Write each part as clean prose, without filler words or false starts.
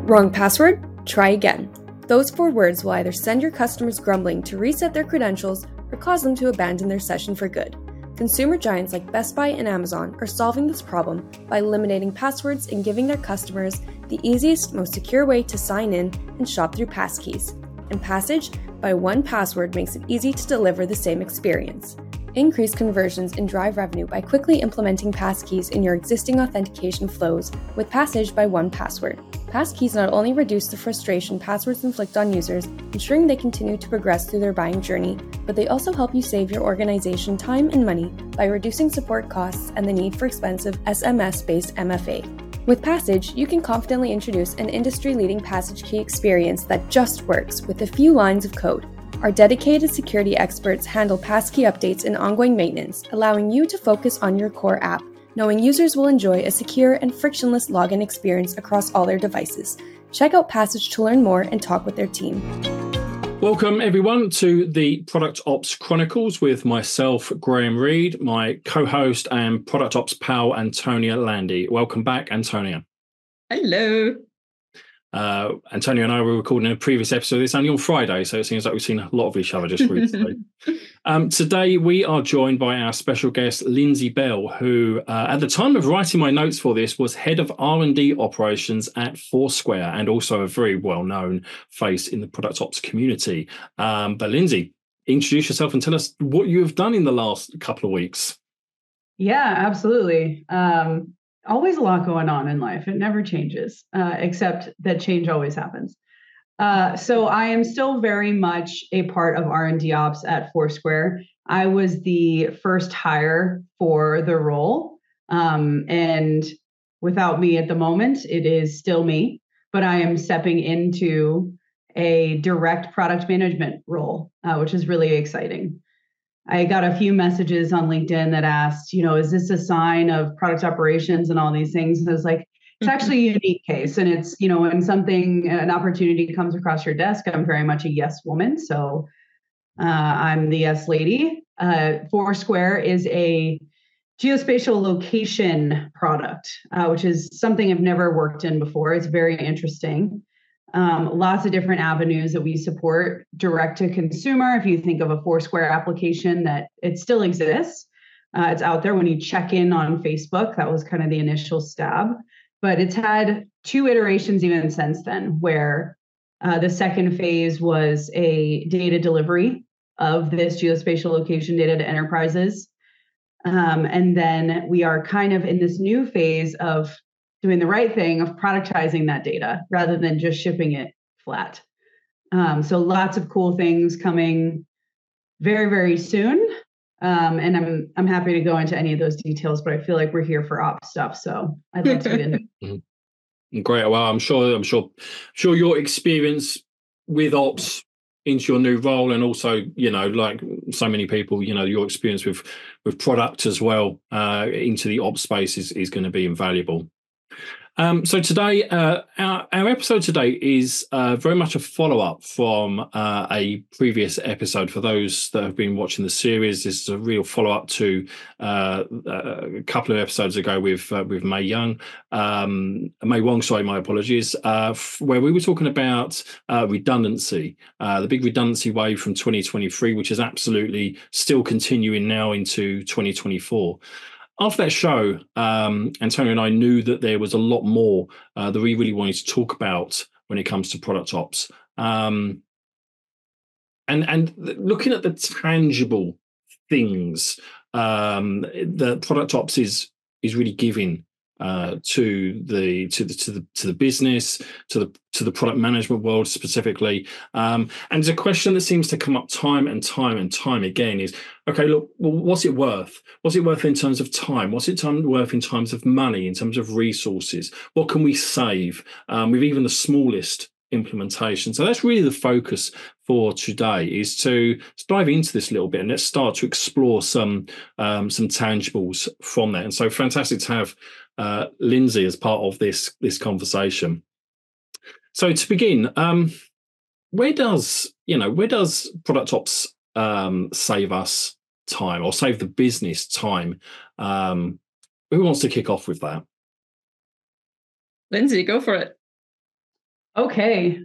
Wrong password? Try again. Those 4 words will either send your customers grumbling to reset their credentials or cause them to abandon their session for good. Consumer giants like Best Buy and Amazon are solving this problem by eliminating passwords and giving their customers the easiest, most secure way to sign in and shop through passkeys. And Passage by 1Password makes it easy to deliver the same experience. Increase conversions and drive revenue by quickly implementing passkeys in your existing authentication flows with Passage by 1Password. Passkeys not only reduce the frustration passwords inflict on users, ensuring they continue to progress through their buying journey, but they also help you save your organization time and money by reducing support costs and the need for expensive SMS-based MFA. With Passage, you can confidently introduce an industry-leading passage key experience that just works with a few lines of code. Our dedicated security experts handle passkey updates and ongoing maintenance, allowing you to focus on your core app, knowing users will enjoy a secure and frictionless login experience across all their devices. Check out Passage to learn more and talk with their team. Welcome, everyone, to the Product Ops Chronicles with myself, Graham Reed, my co-host and Product Ops pal, Antonia Landy. Welcome back, Antonia. Hello. Antonio and I were recording a previous episode of this only on Friday, so it seems like we've seen a lot of each other just recently. Today, we are joined by our special guest, Lindsay Bell, who, at the time of writing my notes for this, was head of R&D operations at Foursquare and also a very well-known face in the Product Ops community. But Lindsay, introduce yourself and tell us what you have done in the last couple of weeks. Yeah, absolutely. Always a lot going on in life. It never changes, except that change always happens. So I am still very much a part of R&D ops at Foursquare. I was the first hire for the role. And without me at the moment, it is still me, but I am stepping into a direct product management role, which is really exciting. I got a few messages on LinkedIn that asked, is this a sign of product operations and all these things? And I was like, it's actually a unique case. And it's, when an opportunity comes across your desk, I'm very much a yes woman. So I'm the yes lady. Foursquare is a geospatial location product, which is something I've never worked in before. It's very interesting. Lots of different avenues that we support direct to consumer. If you think of a Foursquare application, that it still exists. It's out there when you check in on Facebook. That was kind of the initial stab, but it's had 2 iterations even since then, where the second phase was a data delivery of this geospatial location data to enterprises. And then we are kind of in this new phase of doing the right thing of productizing that data rather than just shipping it flat. So lots of cool things coming very, very soon. And I'm happy to go into any of those details, but I feel like we're here for ops stuff. So I'd love to get into it. Great. Well, I'm sure your experience with ops into your new role, and also, like so many people, your experience with product as well into the ops space is going to be invaluable. So today, our episode today is very much a follow-up from a previous episode. For those that have been watching the series, this is a real follow-up to a couple of episodes ago with May Wong, sorry, my apologies, where we were talking about redundancy, the big redundancy wave from 2023, which is absolutely still continuing now into 2024. After that show, Antonio and I knew that there was a lot more that we really wanted to talk about when it comes to product ops. And looking at the tangible things that product ops is really giving to the business, to the product management world specifically. And it's a question that seems to come up time and time again is, okay, look, well, what's it worth? What's it worth in terms of time? What's it worth in terms of money, in terms of resources? What can we save with even the smallest implementation? So that's really the focus for today, is to dive into this a little bit and let's start to explore some tangibles from that. And so fantastic to have Lindsay as part of this conversation. So to begin, where does product ops save us time, or save the business time? Who wants to kick off with that? Lindsay, go for it. Okay.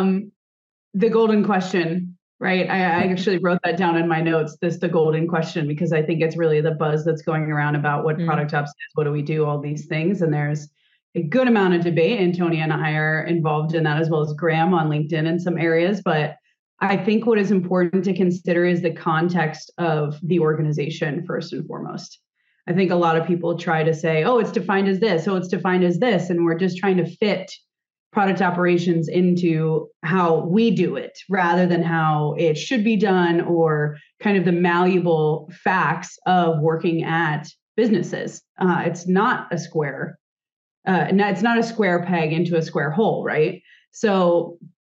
The golden question, right? I actually wrote that down in my notes, the golden question, because I think it's really the buzz that's going around about what Product Ops is, what do we do, all these things. And there's a good amount of debate. Antonia and I are involved in that, as well as Graham on LinkedIn in some areas. But I think what is important to consider is the context of the organization, first and foremost. I think a lot of people try to say, oh, it's defined as this, oh, it's defined as this. And we're just trying to fit product operations into how we do it rather than how it should be done, or kind of the malleable facts of working at businesses. It's not a square. It's not a square peg into a square hole, right? So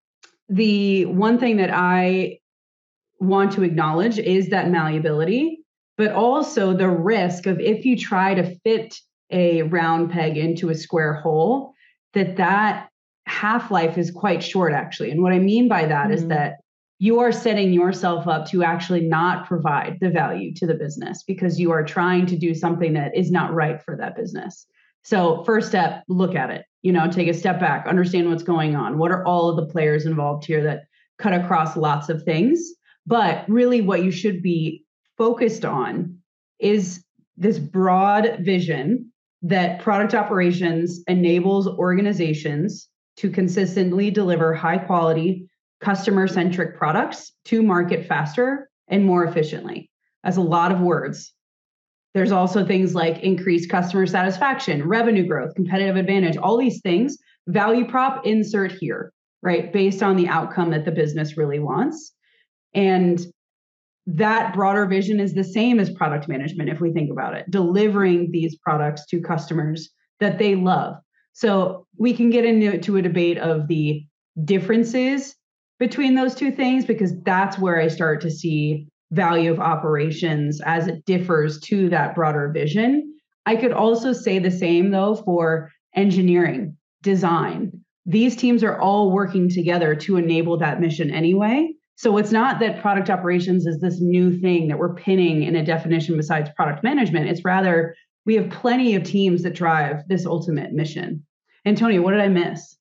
the one thing that I want to acknowledge is that malleability, but also the risk of, if you try to fit a round peg into a square hole, that half-life is quite short, actually. And what I mean by that is that you are setting yourself up to actually not provide the value to the business because you are trying to do something that is not right for that business. So first step, look at it, take a step back, understand what's going on. What are all of the players involved here that cut across lots of things? But really what you should be focused on is this broad vision that product operations enables organizations to consistently deliver high quality, customer-centric products to market faster and more efficiently. That's a lot of words. There's also things like increased customer satisfaction, revenue growth, competitive advantage, all these things, value prop, insert here, right? Based on the outcome that the business really wants. And that broader vision is the same as product management, if we think about it, delivering these products to customers that they love. So we can get into a debate of the differences between those two things, because that's where I start to see value of operations as it differs to that broader vision. I could also say the same, though, for engineering, design. These teams are all working together to enable that mission anyway. So it's not that product operations is this new thing that we're pinning in a definition besides product management. It's rather, we have plenty of teams that drive this ultimate mission. Antonia, what did I miss?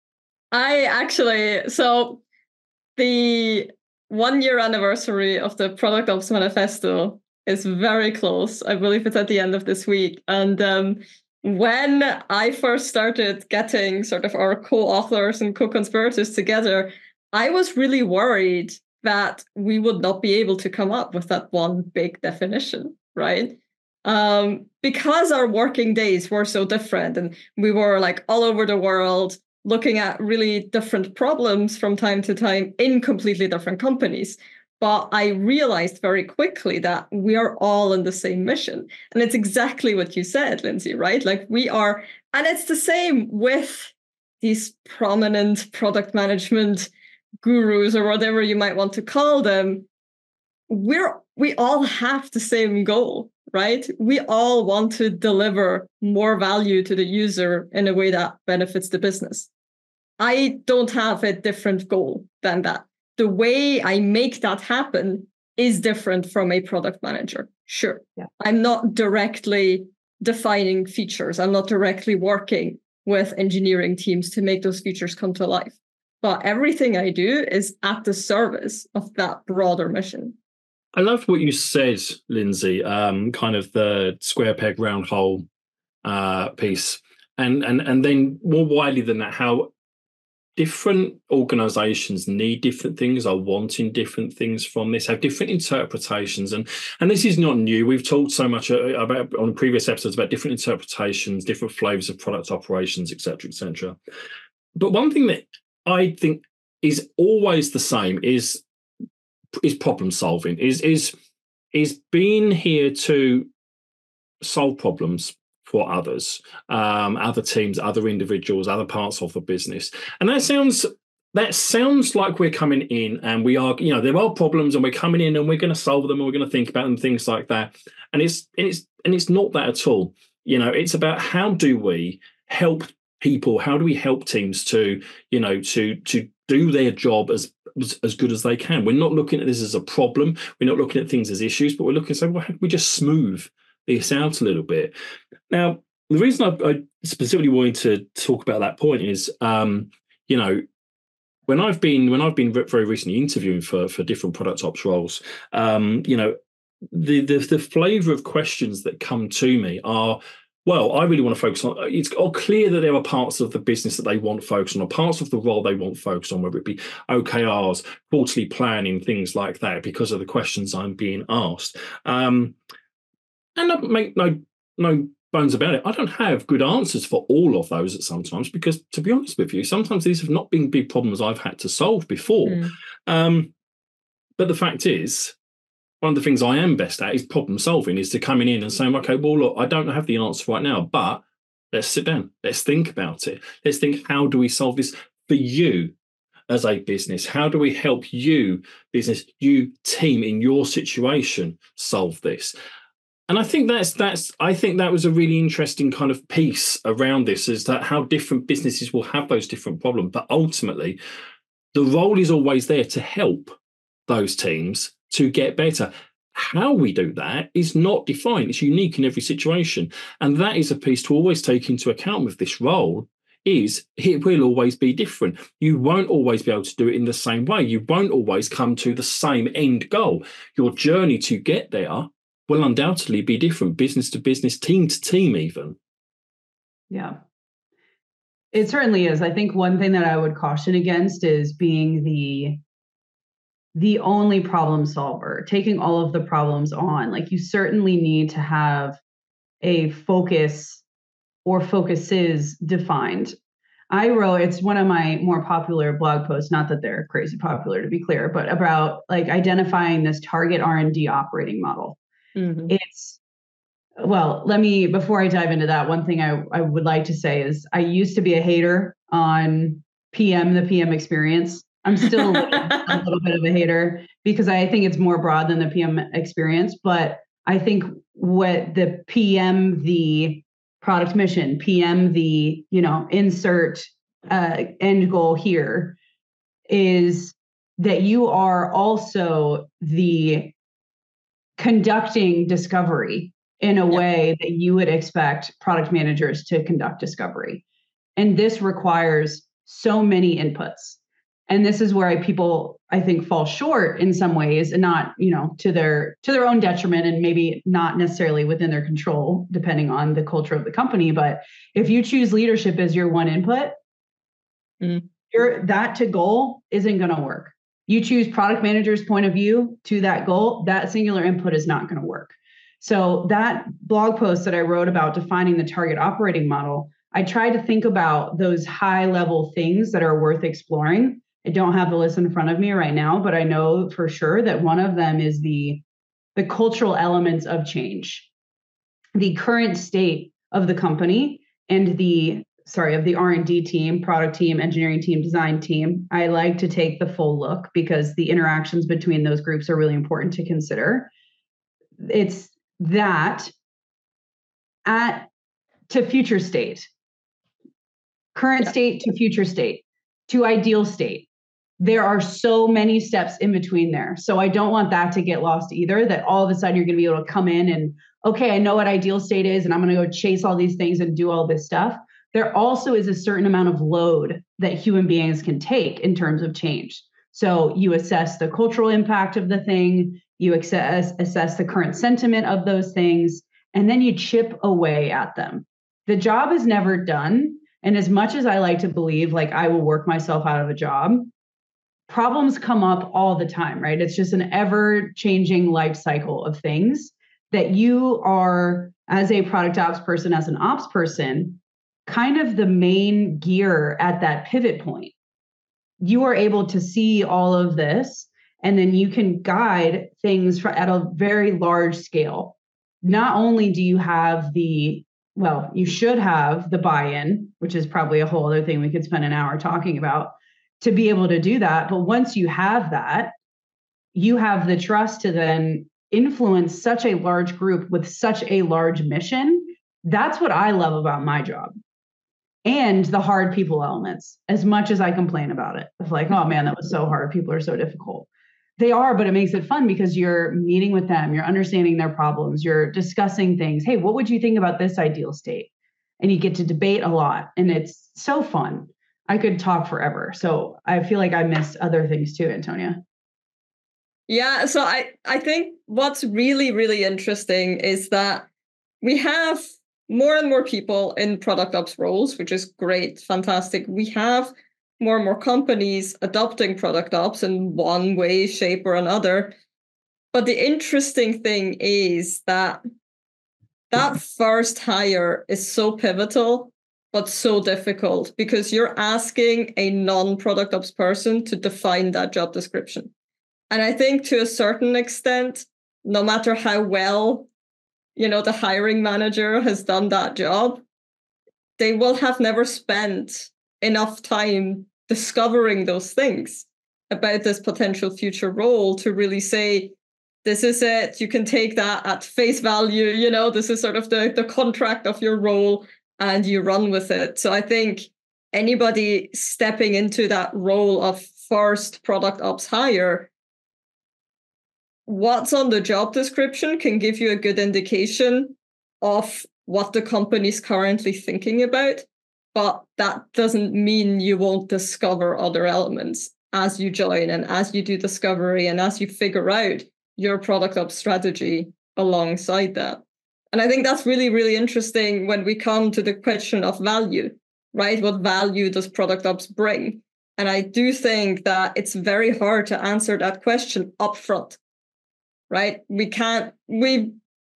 So the 1-year anniversary of the Product Ops Manifesto is very close. I believe it's at the end of this week. And when I first started getting sort of our co-authors and co-conspirators together, I was really worried that we would not be able to come up with that one big definition, right? Because our working days were so different and we were like all over the world looking at really different problems from time to time in completely different companies. But I realized very quickly that we are all in the same mission. And it's exactly what you said, Lindsay, right? Like we are, and it's the same with these prominent product management gurus or whatever you might want to call them. We all have the same goal, right? We all want to deliver more value to the user in a way that benefits the business. I don't have a different goal than that. The way I make that happen is different from a product manager. Sure. Yeah. I'm not directly defining features. I'm not directly working with engineering teams to make those features come to life. But everything I do is at the service of that broader mission. I love what you said, Lindsay, kind of the square peg, round hole piece. And then more widely than that, how different organizations need different things, are wanting different things from this, have different interpretations. And this is not new. We've talked so much about on previous episodes about different interpretations, different flavors of product operations, et cetera, et cetera. But one thing that I think is always the same is problem solving, is being here to solve problems for others, other teams, other individuals, other parts of the business. And that sounds like we're coming in and we are, there are problems and we're coming in and we're going to solve them and we're going to think about them, things like that. And it's not that at all. It's about how do we help people, how do we help teams to do their job as good as they can. We're not looking at this as a problem. We're not looking at things as issues, but we're looking at saying, well, how can we just smooth this out a little bit? Now, the reason I specifically wanted to talk about that point is, when I've been very recently interviewing for different product ops roles, the flavour of questions that come to me are, well, I really want to focus on, it's all clear that there are parts of the business that they want focus on, or parts of the role they want focus on, whether it be OKRs, quarterly planning, things like that, because of the questions I'm being asked. And I make no bones about it. I don't have good answers for all of those at sometimes, because to be honest with you, sometimes these have not been big problems I've had to solve before. But the fact is, one of the things I am best at is problem solving, is to coming in and saying, okay, well, look, I don't have the answer right now, but let's sit down. Let's think about it. Let's think, how do we solve this for you as a business? How do we help you, business, you team in your situation, solve this? And I think I think that was a really interesting kind of piece around this, is that how different businesses will have those different problems. But ultimately, the role is always there to help those teams to get better. How we do that is not defined. It's unique in every situation. And that is a piece to always take into account with this role, is it will always be different. You won't always be able to do it in the same way. You won't always come to the same end goal. Your journey to get there will undoubtedly be different, business to business, team to team even. Yeah, it certainly is. I think one thing that I would caution against is being the only problem solver, taking all of the problems on. Like, you certainly need to have a focus or focuses defined. It's one of my more popular blog posts, not that they're crazy popular to be clear, but about like identifying this target R&D operating model. Before I dive into that, one thing I would like to say is I used to be a hater on the PM experience. I'm still a little bit of a hater, because I think it's more broad than the PM experience. But I think what the PM, the product mission, PM, the, insert end goal here, is that you are also the conducting discovery in a way that you would expect product managers to conduct discovery. And this requires so many inputs. And this is where people, I think, fall short in some ways, and not, to their own detriment, and maybe not necessarily within their control, depending on the culture of the company. But if you choose leadership as your one input, that to goal isn't going to work. You choose product manager's point of view to that goal, that singular input is not going to work. So that blog post that I wrote about defining the target operating model, I tried to think about those high level things that are worth exploring. I don't have the list in front of me right now, but I know for sure that one of them is the cultural elements of change, the current state of the company, and of the R&D team, product team, engineering team, design team. I like to take the full look, because the interactions between those groups are really important to consider. It's that to future state, current state to future state, to ideal state. There are so many steps in between there. So I don't want that to get lost either, that all of a sudden you're going to be able to come in and, okay, I know what ideal state is, and I'm going to go chase all these things and do all this stuff. There also is a certain amount of load that human beings can take in terms of change. So you assess the cultural impact of the thing, you assess the current sentiment of those things, and then you chip away at them. The job is never done. And as much as I like to believe, like, I will work myself out of a job, problems come up all the time, right? It's just an ever-changing life cycle of things that you are, as a product ops person, as an ops person, kind of the main gear at that pivot point. You are able to see all of this, and then you can guide things at a very large scale. Not only do you have you should have the buy-in, which is probably a whole other thing we could spend an hour talking about, to be able to do that. But once you have that, you have the trust to then influence such a large group with such a large mission. That's what I love about my job. And the hard people elements, as much as I complain about it. It's like, oh man, that was so hard. People are so difficult. They are, but it makes it fun because you're meeting with them, you're understanding their problems, you're discussing things. Hey, what would you think about this ideal state? And you get to debate a lot, and it's so fun. I could talk forever. So I feel like I missed other things too, Antonia. Yeah, so I think what's really, really interesting is that we have more and more people in product ops roles, which is great, fantastic. We have more and more companies adopting product ops in one way, shape, or another. But the interesting thing is that first hire is so pivotal, but so difficult, because you're asking a non-product ops person to define that job description. And I think to a certain extent, no matter how well, the hiring manager has done that job, they will have never spent enough time discovering those things about this potential future role to really say, this is it, you can take that at face value, this is sort of the contract of your role, and you run with it. So I think anybody stepping into that role of first product ops hire, what's on the job description can give you a good indication of what the company's currently thinking about, but that doesn't mean you won't discover other elements as you join and as you do discovery and as you figure out your product ops strategy alongside that. And I think that's really, really interesting when we come to the question of value, right? What value does product ops bring? And I do think that it's very hard to answer that question upfront, right? We're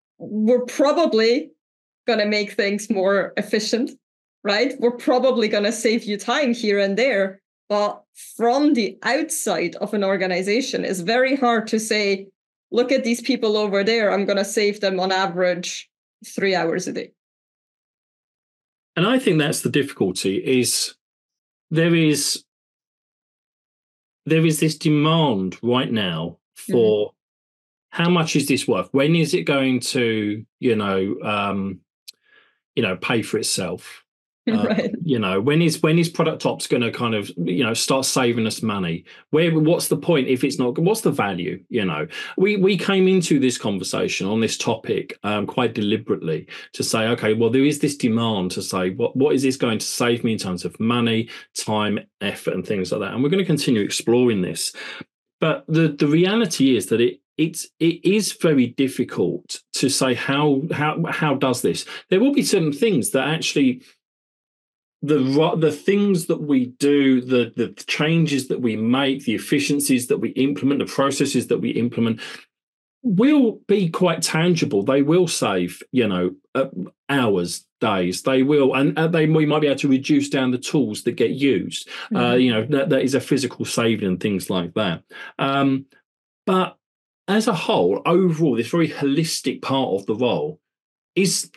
probably going to make things more efficient, right? We're probably going to save you time here and there. But from the outside of an organization, it's very hard to say, look at these people over there, I'm going to save them on average 3 hours a day. And I think that's the difficulty, is there is this demand right now for how much is this worth? When is it going to, pay for itself? Right. When is product ops going to kind of, start saving us money? What's the point if it's not? What's the value? We came into this conversation on this topic quite deliberately to say, okay, well, there is this demand to say, what is this going to save me in terms of money, time, effort, and things like that? And we're going to continue exploring this. But the reality is that it is very difficult to say how does this. There will be certain things that actually the things that we do, the changes that we make, the efficiencies that we implement, the processes that we implement will be quite tangible. They will save, hours, days. They will, and we might be able to reduce down the tools that get used. That is a physical saving and things like that. But as a whole, overall, this very holistic part of the role is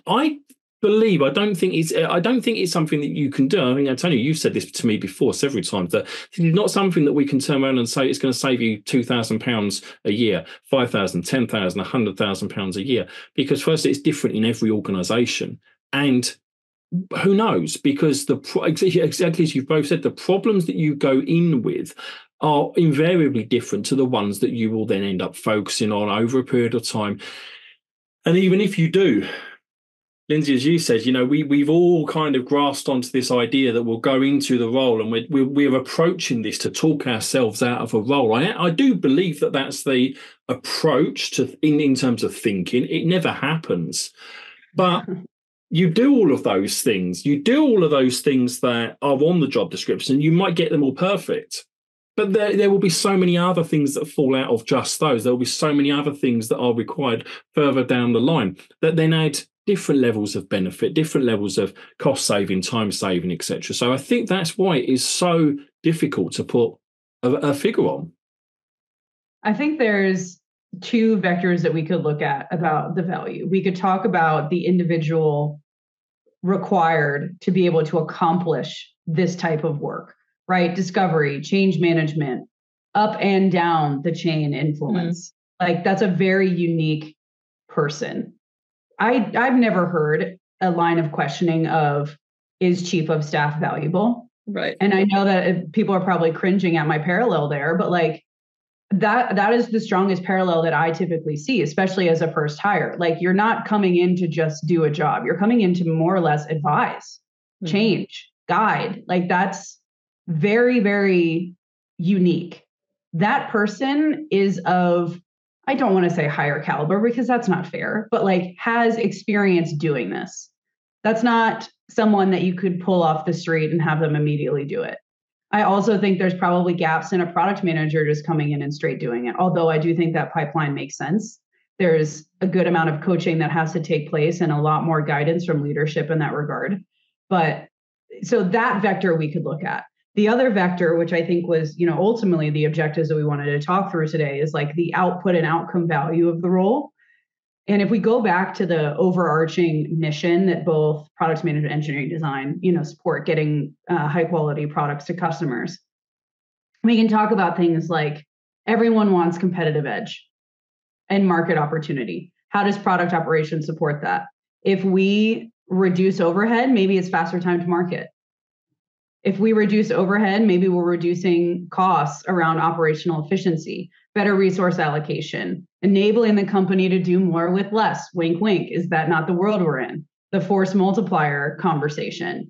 I don't think it's something that you can do. I mean, Antonia, you've said this to me before several times, that it's not something that we can turn around and say it's going to save you £2,000 a year, £5,000, £10,000, £100,000 a year, because firstly, it's different in every organisation, and who knows? Because exactly as you've both said, the problems that you go in with are invariably different to the ones that you will then end up focusing on over a period of time. And even if you do, Lindsay, as you said, we've all kind of grasped onto this idea that we'll go into the role, and we're approaching this to talk ourselves out of a role. I do believe that that's the approach to in terms of thinking. It never happens, but you do all of those things. You do all of those things that are on the job description. You might get them all perfect, but there will be so many other things that fall out of just those. There will be so many other things that are required further down the line that then add different levels of benefit, different levels of cost saving, time saving, etc. So I think that's why it is so difficult to put a figure on. I think there's two vectors that we could look at about the value. We could talk about the individual required to be able to accomplish this type of work, right? Discovery, change management, up and down the chain influence. Like, that's a very unique person. I've never heard a line of questioning of, is chief of staff valuable? Right. And I know that people are probably cringing at my parallel there, but like that is the strongest parallel that I typically see, especially as a first hire. Like, you're not coming in to just do a job. You're coming in to more or less advise, change, guide. Like that's very, very unique. That person is of, I don't want to say higher caliber because that's not fair, but like has experience doing this. That's not someone that you could pull off the street and have them immediately do it. I also think there's probably gaps in a product manager just coming in and straight doing it. Although I do think that pipeline makes sense. There's a good amount of coaching that has to take place and a lot more guidance from leadership in that regard. But so that vector we could look at. The other vector, which I think was, ultimately the objectives that we wanted to talk through today, is like the output and outcome value of the role. And if we go back to the overarching mission that both product management, engineering, design, support getting high quality products to customers, we can talk about things like everyone wants competitive edge and market opportunity. How does product operations support that? If we reduce overhead, maybe it's faster time to market. If we reduce overhead, maybe we're reducing costs around operational efficiency, better resource allocation, enabling the company to do more with less. Wink, wink. Is that not the world we're in? The force multiplier conversation.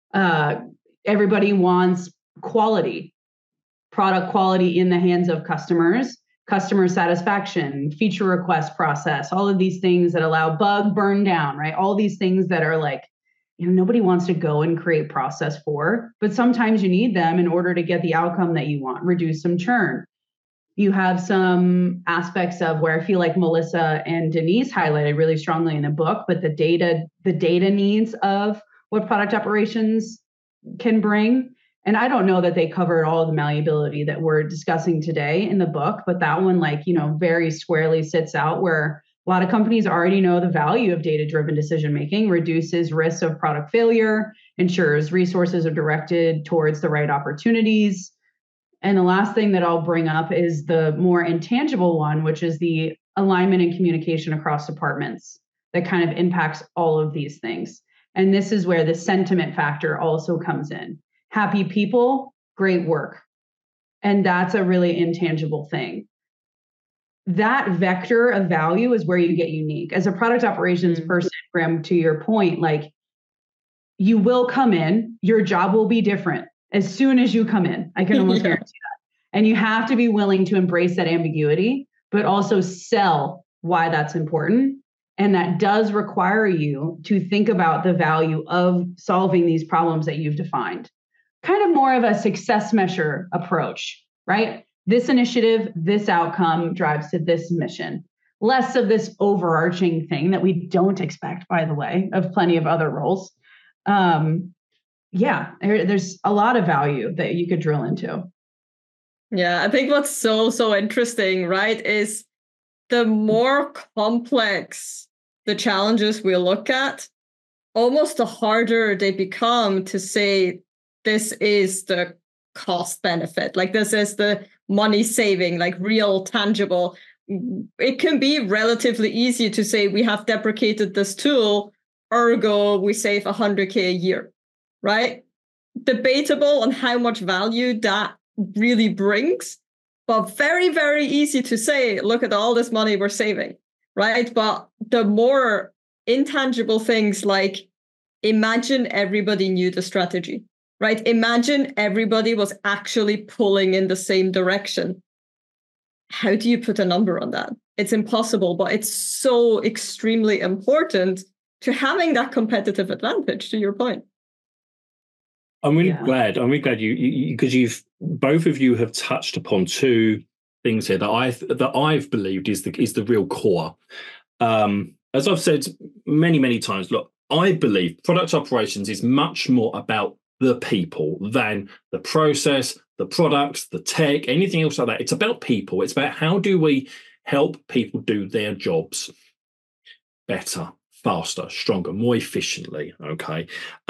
Everybody wants quality, product quality in the hands of customers, customer satisfaction, feature request process, all of these things that allow bug burn down, right? All these things that are like, nobody wants to go and create process for, but sometimes you need them in order to get the outcome that you want, reduce some churn. You have some aspects of where I feel like Melissa and Denise highlighted really strongly in the book, but the data needs of what product operations can bring. And I don't know that they covered all of the malleability that we're discussing today in the book, but that one, very squarely sits out where a lot of companies already know the value of data-driven decision-making, reduces risks of product failure, ensures resources are directed towards the right opportunities. And the last thing that I'll bring up is the more intangible one, which is the alignment and communication across departments that kind of impacts all of these things. And this is where the sentiment factor also comes in. Happy people, great work. And that's a really intangible thing. That vector of value is where you get unique. As a product operations person, Graham, to your point, you will come in, your job will be different as soon as you come in. I can almost guarantee that. And you have to be willing to embrace that ambiguity, but also sell why that's important. And that does require you to think about the value of solving these problems that you've defined. Kind of more of a success measure approach, right? This initiative, this outcome drives to this mission. Less of this overarching thing that we don't expect, by the way, of plenty of other roles. There's a lot of value that you could drill into. Yeah, I think what's so interesting, right, is the more complex the challenges we look at, almost the harder they become to say, this is the cost benefit, this is the money saving, real tangible. It can be relatively easy to say we have deprecated this tool, ergo we save $100K a year, right? Debatable on how much value that really brings, but very, very easy to say, look at all this money we're saving, right? But the more intangible things imagine everybody knew the strategy. Right? Imagine everybody was actually pulling in the same direction. How do you put a number on that? It's impossible, but it's so extremely important to having that competitive advantage, to your point. I'm really glad you because both of you have touched upon two things here that I've believed is the real core. As I've said many times, look, I believe product operations is much more about the people than the process, the products, the tech, anything else like that. It's about people. It's about how do we help people do their jobs better, faster, stronger, more efficiently. Okay.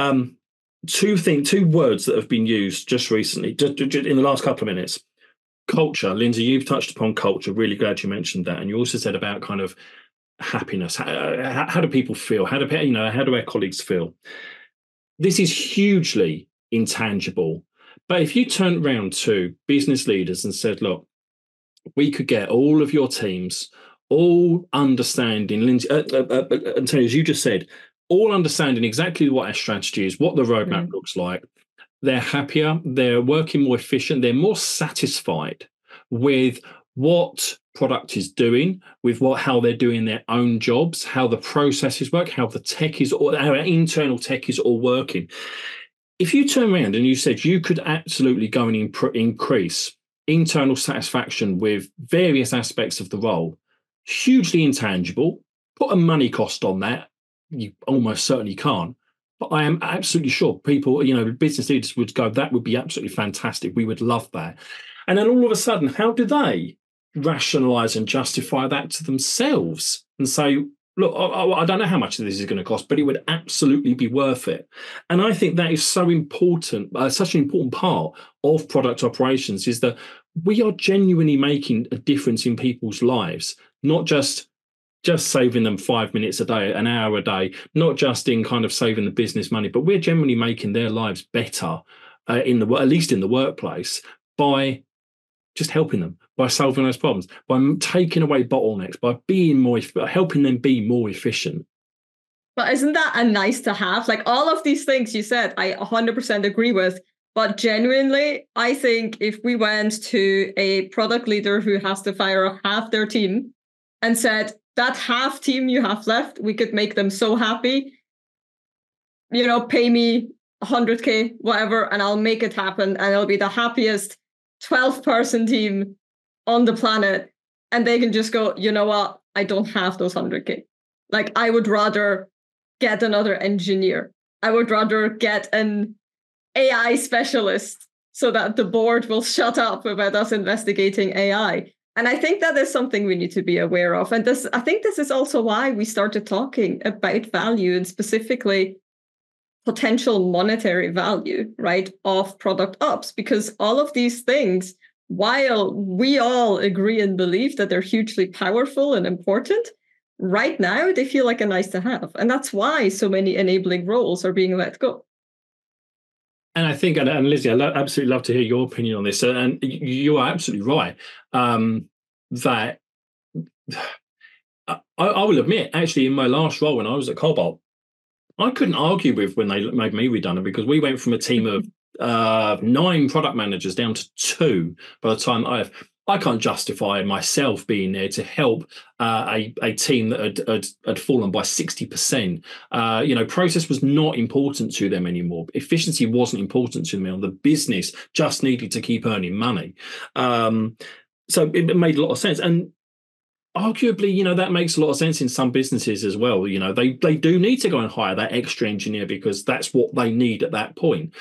Two words that have been used just recently, just in the last couple of minutes. Culture. Lindsay, you've touched upon culture. Really glad you mentioned that. And you also said about kind of happiness. How do people feel? How do our colleagues feel? This is hugely intangible. But if you turn around to business leaders and said, look, we could get all of your teams all understanding, Lindsay, Antonio, as you just said, all understanding exactly what our strategy is, what the roadmap looks like, they're happier, they're working more efficient, they're more satisfied with what product is doing, with how they're doing their own jobs, how the processes work, how the tech is, or our internal tech is all working. If you turn around and you said you could absolutely go and increase internal satisfaction with various aspects of the role, hugely intangible, put a money cost on that, you almost certainly can't. But I am absolutely sure people, business leaders would go, that would be absolutely fantastic. We would love that. And then all of a sudden, how do they rationalize and justify that to themselves and say, look, I don't know how much this is going to cost, but it would absolutely be worth it. And I think that is so important, such an important part of product operations, is that we are genuinely making a difference in people's lives, not just saving them 5 minutes a day, an hour a day, not just in kind of saving the business money, but we're generally making their lives better, at least in the workplace, by just helping them, by solving those problems, by taking away bottlenecks, by helping them be more efficient. But isn't that a nice to have? Like all of these things you said, I 100% agree with. But genuinely, I think if we went to a product leader who has to fire half their team and said, that half team you have left, we could make them so happy, pay me 100K, whatever, and I'll make it happen. And it'll be the happiest 12-person team on the planet. And they can just go, you know what? I don't have those 100K. Like, I would rather get another engineer. I would rather get an AI specialist so that the board will shut up about us investigating AI. And I think that is something we need to be aware of. And I think this is also why we started talking about value, and specifically potential monetary value, right, of product ops, because all of these things, while we all agree and believe that they're hugely powerful and important, right now they feel like a nice to have. And that's why so many enabling roles are being let go. And I think, and Lizzie, I'd absolutely love to hear your opinion on this. And you are absolutely right that I will admit, actually, in my last role when I was at Cobalt, I couldn't argue with when they made me redundant, because we went from a team of 9 product managers down to 2 by the time I can't justify myself being there to help a team that had fallen by 60%. Process was not important to them anymore. Efficiency wasn't important to them. The business just needed to keep earning money. So it made a lot of sense. And arguably, that makes a lot of sense in some businesses as well. They do need to go and hire that extra engineer because that's what they need at that point.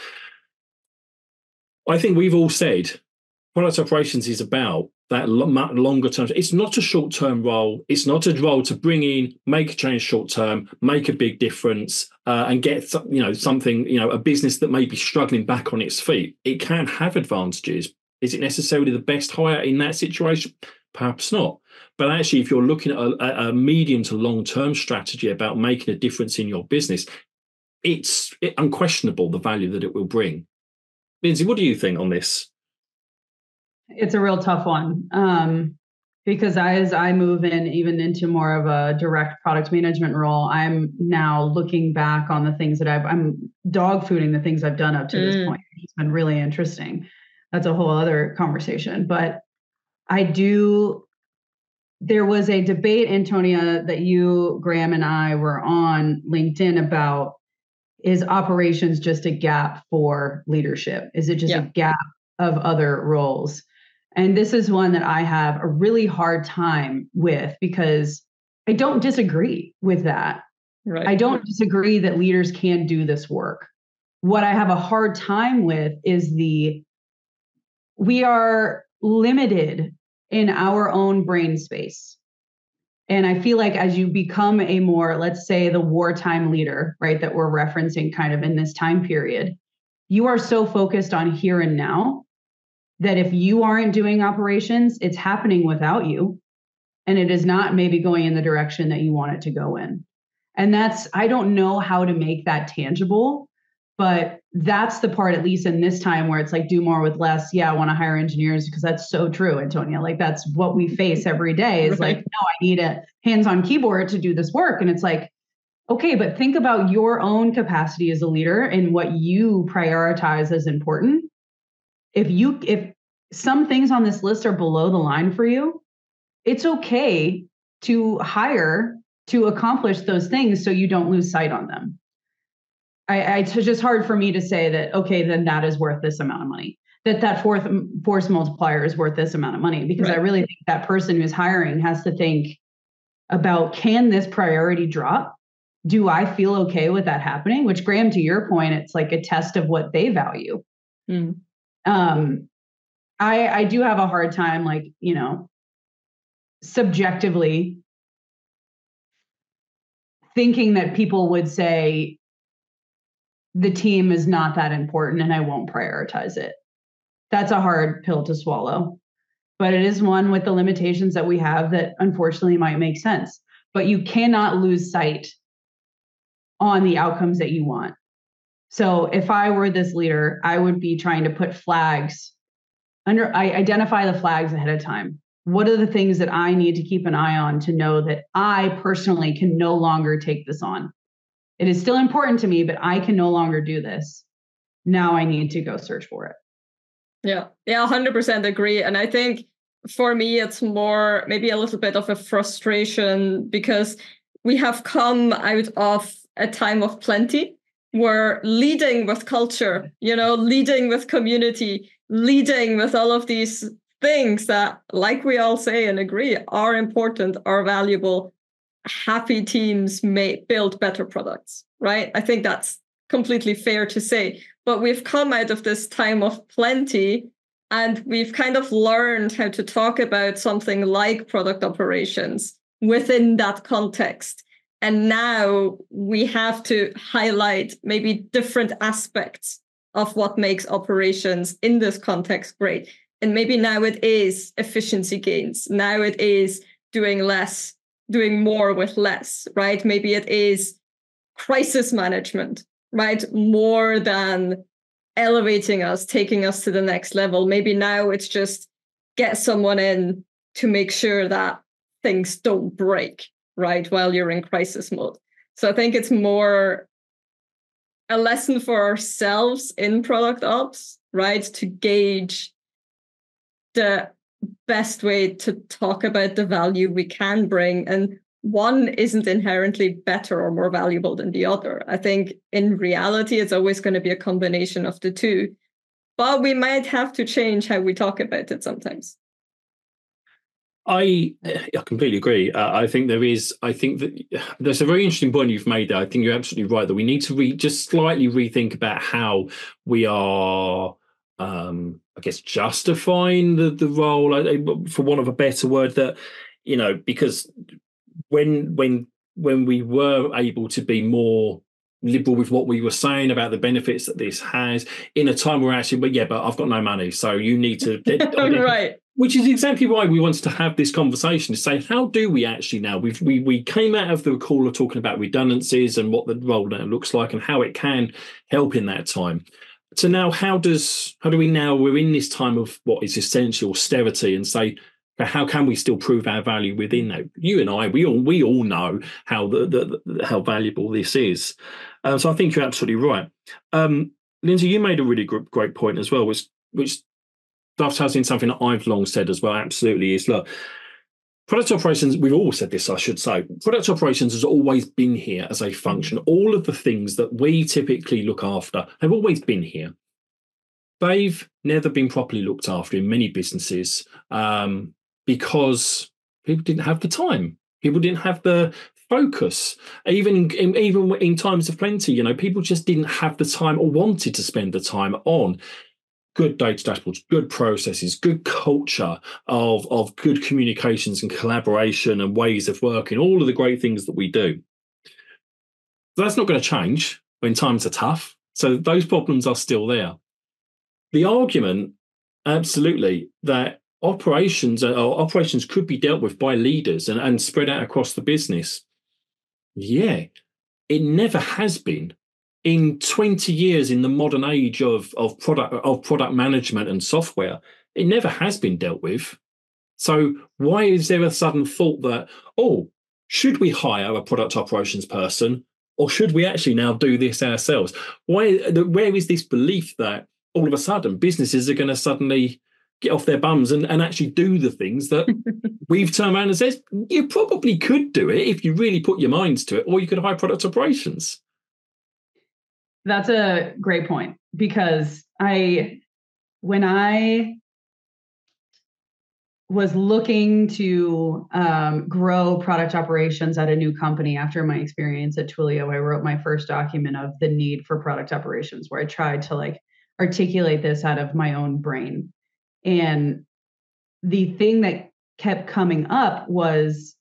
I think we've all said product operations is about that longer term. It's not a short-term role. It's not a role to bring in, make a change short-term, make a big difference, and get something, a business that may be struggling back on its feet. It can have advantages. Is it necessarily the best hire in that situation? Perhaps not. But actually, if you're looking at a medium to long-term strategy about making a difference in your business, it's unquestionable the value that it will bring. Lindsay, what do you think on this? It's a real tough one because as I move even into more of a direct product management role, I'm now looking back on the things that I'm dog fooding the things I've done up to this point. It's been really interesting. That's a whole other conversation. But there was a debate, Antonia, that you, Graham, and I were on LinkedIn about, is operations just a gap for leadership? Is it just a gap of other roles? And this is one that I have a really hard time with, because I don't disagree with that. Right. I don't disagree that leaders can do this work. What I have a hard time with is we are limited in our own brain space. And I feel like as you become a more, let's say, the wartime leader, right, that we're referencing kind of in this time period, you are so focused on here and now that if you aren't doing operations, it's happening without you. And it is not maybe going in the direction that you want it to go in. And I don't know how to make that tangible, but that's the part, at least in this time, where it's like, do more with less. Yeah, I want to hire engineers, because that's so true, Antonia. Like, that's what we face every day is like, no, I need a hands-on keyboard to do this work. And it's like, Okay, but think about your own capacity as a leader and what you prioritize as important. If some things on this list are below the line for you, it's okay to hire to accomplish those things so you don't lose sight on them. It's just hard for me to say that, okay, then that is worth this amount of money, that force multiplier is worth this amount of money, because I really think that person who's hiring has to think about, can this priority drop? Do I feel okay with that happening? Which, Graham, to your point, it's like a test of what they value. I do have a hard time, like, subjectively thinking that people would say the team is not that important and I won't prioritize it. That's a hard pill to swallow, but it is one with the limitations that we have that unfortunately might make sense. But you cannot lose sight on the outcomes that you want. So if I were this leader, I would be trying to put flags I identify the flags ahead of time. What are the things that I need to keep an eye on to know that I personally can no longer take this on? It is still important to me, but I can no longer do this. Now I need to go search for it. Yeah, 100% agree. And I think for me, it's more maybe a little bit of a frustration because we have come out of a time of plenty. We're leading with culture, leading with community, leading with all of these things that, like we all say and agree, are important, are valuable. Happy teams may build better products, right? I think that's completely fair to say. But we've come out of this time of plenty and we've kind of learned how to talk about something like product operations within that context. And now we have to highlight maybe different aspects of what makes operations in this context great. And maybe now it is efficiency gains. Now it is doing less, doing more with less, right? Maybe it is crisis management, right? More than elevating us, taking us to the next level. Maybe now it's just get someone in to make sure that things don't break, right, while you're in crisis mode. So I think it's more a lesson for ourselves in product ops, right, to gauge the best way to talk about the value we can bring. And one isn't inherently better or more valuable than the other. I think in reality, it's always going to be a combination of the two, but we might have to change how we talk about it sometimes. I completely agree. I think that there's a very interesting point you've made there. I think you're absolutely right that we need to just slightly rethink about how we are, I guess, justifying the role, for want of a better word, that, because when we were able to be more liberal with what we were saying about the benefits that this has in a time where actually, but I've got no money, so you need to right. Which is exactly why we wanted to have this conversation, to say, how do we actually now? We came out of the call of talking about redundancies and what the role now looks like and how it can help in that time. So now, how do we now, we're in this time of what is essential austerity, and say, how can we still prove our value within that? You and I, we all know how how valuable this is. So I think you're absolutely right. Lindsay, you made a really great point as well, which dovetails in something that I've long said as well. Absolutely, is look, product operations. We've all said this, I should say. Product operations has always been here as a function. All of the things that we typically look after have always been here. They've never been properly looked after in many businesses because people didn't have the time. People didn't have the focus. Even in times of plenty, people just didn't have the time or wanted to spend the time on good data dashboards, good processes, good culture of good communications and collaboration and ways of working, all of the great things that we do. That's not going to change when times are tough. So those problems are still there. The argument, absolutely, that operations could be dealt with by leaders and spread out across the business. Yeah, it never has been. In 20 years in the modern age of product management and software, it never has been dealt with. So why is there a sudden thought that, should we hire a product operations person Or should we actually now do this ourselves? Where is this belief that all of a sudden businesses are going to suddenly get off their bums and actually do the things that we've turned around and says you probably could do it if you really put your minds to it, or you could hire product operations? That's a great point, because when I was looking to grow product operations at a new company after my experience at Twilio, I wrote my first document of the need for product operations, where I tried to articulate this out of my own brain. And the thing that kept coming up was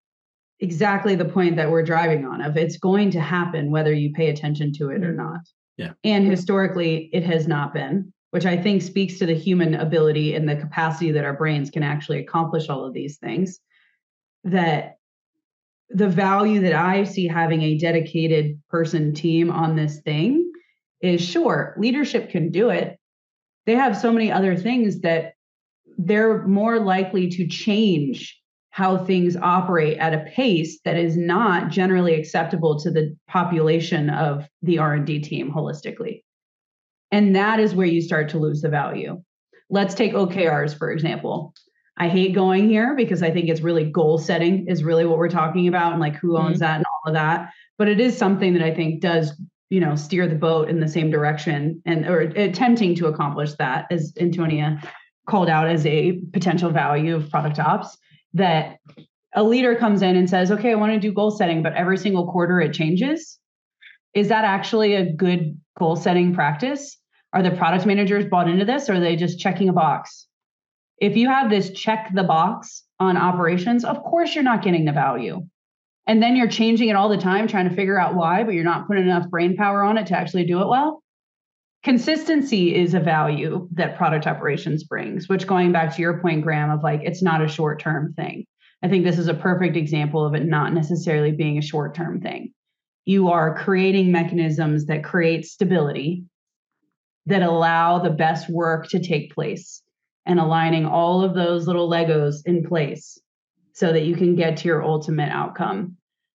exactly the point that we're driving on, of it's going to happen whether you pay attention to it or not. Yeah. And historically, it has not been, which I think speaks to the human ability and the capacity that our brains can actually accomplish all of these things. That the value that I see having a dedicated person team on this thing is, sure, leadership can do it. They have so many other things that they're more likely to change how things operate at a pace that is not generally acceptable to the population of the R&D team holistically. And that is where you start to lose the value. Let's take OKRs, for example. I hate going here because I think it's really goal setting is really what we're talking about, and who owns that and all of that. But it is something that I think does, steer the boat in the same direction or attempting to accomplish that, as Antonia called out as a potential value of product ops, that a leader comes in and says, okay, I want to do goal setting, but every single quarter it changes. Is that actually a good goal setting practice? Are the product managers bought into this, or are they just checking a box? If you have this check the box on operations, of course you're not getting the value. And then you're changing it all the time, trying to figure out why, but you're not putting enough brain power on it to actually do it well. Consistency is a value that product operations brings, which, going back to your point, Graham, of it's not a short-term thing. I think this is a perfect example of it not necessarily being a short-term thing. You are creating mechanisms that create stability, that allow the best work to take place, and aligning all of those little Legos in place so that you can get to your ultimate outcome.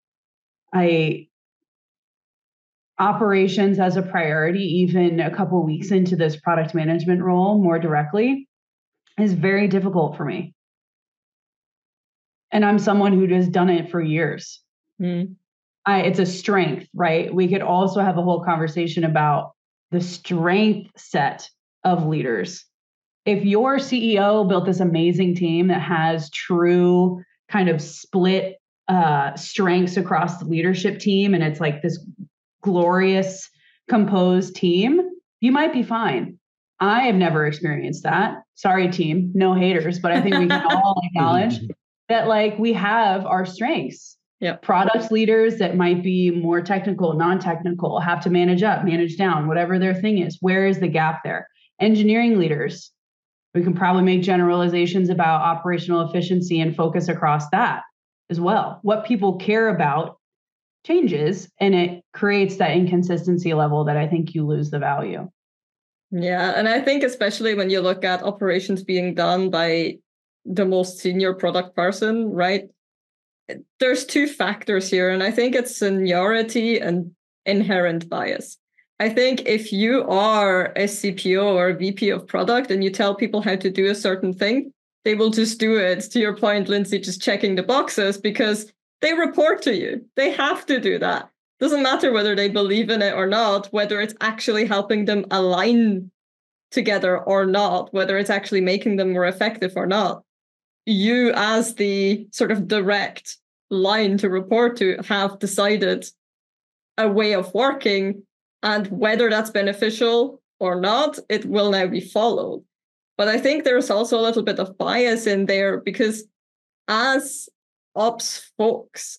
Operations as a priority, even a couple of weeks into this product management role more directly, is very difficult for me. And I'm someone who has done it for years. It's a strength, right? We could also have a whole conversation about the strength set of leaders. If your CEO built this amazing team that has true kind of split strengths across the leadership team, and it's this glorious composed team, you might be fine. I have never experienced that. Sorry, team, no haters, but I think we can all acknowledge that we have our strengths. Yeah. Product leaders that might be more technical, non-technical, have to manage up, manage down, whatever their thing is. Where is the gap there? Engineering leaders, we can probably make generalizations about operational efficiency and focus across that as well. What people care about changes, and it creates that inconsistency level that I think you lose the value. Yeah, and I think especially when you look at operations being done by the most senior product person, right? There's two factors here, and I think it's seniority and inherent bias. I think if you are a CPO or a VP of product and you tell people how to do a certain thing, they will just do it. To your point, Lindsay, just checking the boxes because they report to you. They have to do that. Doesn't matter whether they believe in it or not, whether it's actually helping them align together or not, whether it's actually making them more effective or not. You, as the sort of direct line to report to, have decided a way of working, and whether that's beneficial or not, it will now be followed. But I think there's also a little bit of bias in there, because as ops folks,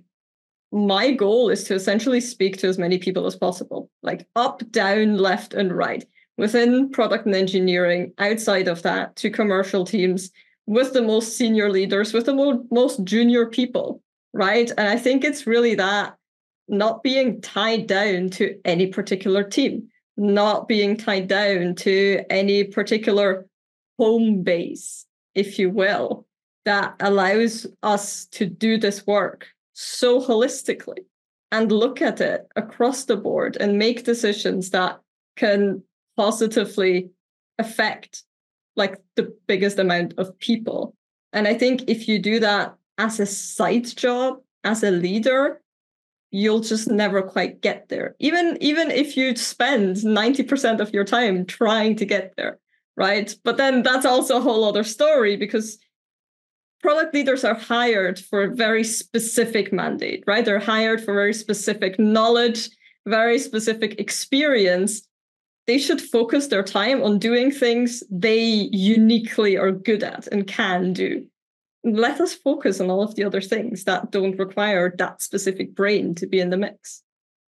my goal is to essentially speak to as many people as possible, up, down, left, and right, within product and engineering, outside of that, to commercial teams, with the most senior leaders, with the most junior people, right? And I think it's really that, not being tied down to any particular team, not being tied down to any particular home base, if you will, that allows us to do this work so holistically and look at it across the board and make decisions that can positively affect like the biggest amount of people. And I think if you do that as a side job, as a leader, you'll just never quite get there. Even if you spend 90% of your time trying to get there, right? But then that's also a whole other story, because product leaders are hired for a very specific mandate, right? They're hired for very specific knowledge, very specific experience. They should focus their time on doing things they uniquely are good at and can do. Let us focus on all of the other things that don't require that specific brain to be in the mix.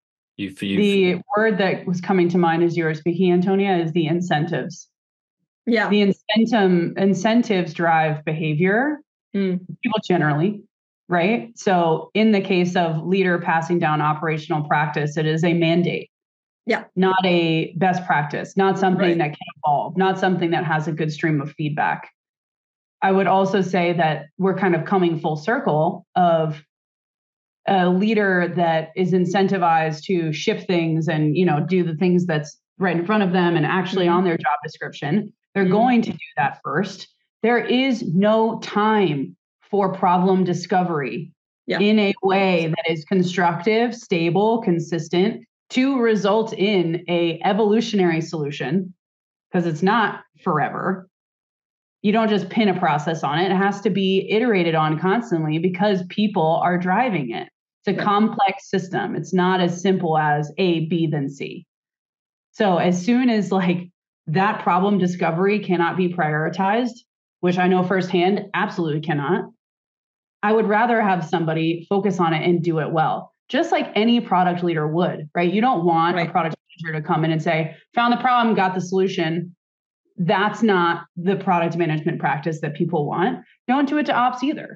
The word that was coming to mind as you were speaking, Antonia, is the incentives. Yeah. The incentives drive behavior, people generally, right? So in the case of leader passing down operational practice, it is a mandate. Yeah. Not a best practice, not something that can evolve, not something that has a good stream of feedback. I would also say that we're kind of coming full circle of a leader that is incentivized to ship things and, do the things that's right in front of them and actually on their job description. They're going to do that first. There is no time for problem discovery in a way that is constructive, stable, consistent to result in a evolutionary solution, because it's not forever. You don't just pin a process on it. It has to be iterated on constantly because people are driving it. It's a complex system. It's not as simple as A, B, then C. So as soon as that problem discovery cannot be prioritized, which I know firsthand absolutely cannot, I would rather have somebody focus on it and do it well, just like any product leader would, right? You don't want a product manager to come in and say, found the problem, got the solution. That's not the product management practice that people want. Don't do it to ops either.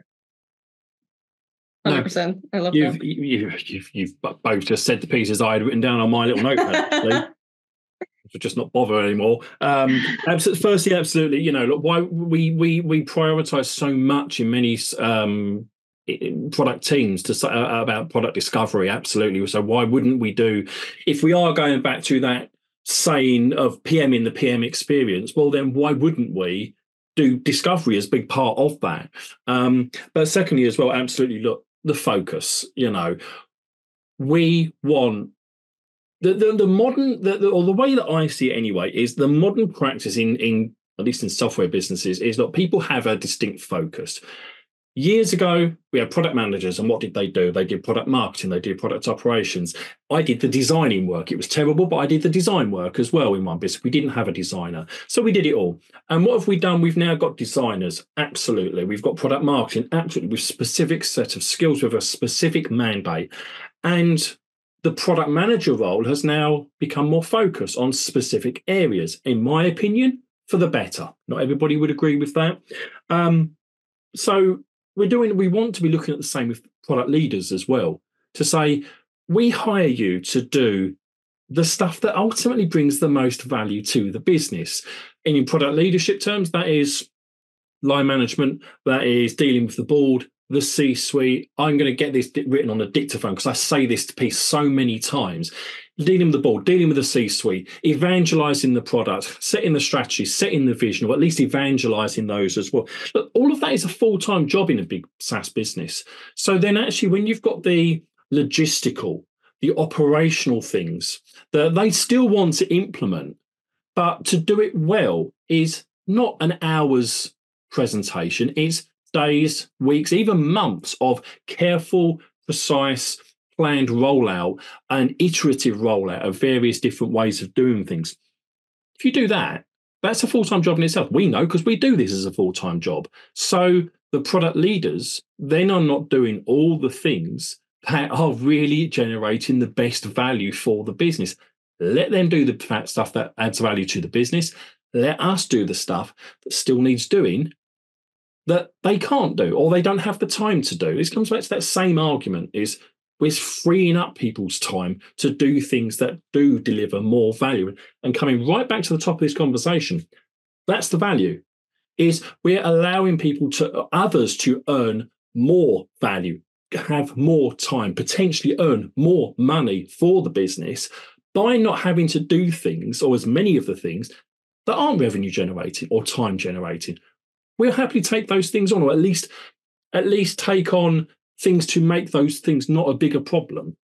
100%. I love that. You've both just said the pieces I had written down on my little notepad. To just not bother anymore. Firstly, absolutely. Look, why we prioritize so much in many product teams about product discovery. Absolutely. So why wouldn't we do, if we are going back to that saying of PM in the PM experience, well, then why wouldn't we do discovery as a big part of that? But secondly, as well, absolutely. Look, the focus. We want. The modern, or the way that I see it anyway, is the modern practice in at least in software businesses is that people have a distinct focus. Years ago, we had product managers, and what did they do? They did product marketing, they did product operations. I did the designing work. It was terrible, but I did the design work as well in my business. We didn't have a designer, so we did it all. And what have we done? We've now got designers, absolutely. We've got product marketing, absolutely, with a specific set of skills, with a specific mandate. And the product manager role has now become more focused on specific areas, in my opinion, for the better. Not everybody would agree with that. So we want to be looking at the same with product leaders as well, to say, we hire you to do the stuff that ultimately brings the most value to the business. And in product leadership terms, that is line management, that is dealing with the board, the C-suite. I'm going to get this written on a dictaphone because I say this piece so many times. Dealing with the board, dealing with the C-suite, evangelizing the product, setting the strategy, setting the vision, or at least evangelizing those as well. Look, all of that is a full-time job in a big SaaS business. So then actually when you've got the logistical, the operational things that they still want to implement, but to do it well is not an hour's presentation. It's days, weeks, even months of careful, precise, planned rollout and iterative rollout of various different ways of doing things. If you do that, that's a full-time job in itself. We know because we do this as a full-time job. So the product leaders then are not doing all the things that are really generating the best value for the business. Let them do the stuff that adds value to the business. Let us do the stuff that still needs doing that they can't do or they don't have the time to do. This comes back to that same argument, is we're freeing up people's time to do things that do deliver more value. And coming right back to the top of this conversation, that's the value, is we're allowing others to earn more value have more time, potentially earn more money for the business by not having to do things, or as many of the things, that aren't revenue generating or time generating. We'll happily take those things on, or at least take on things to make those things not a bigger problem.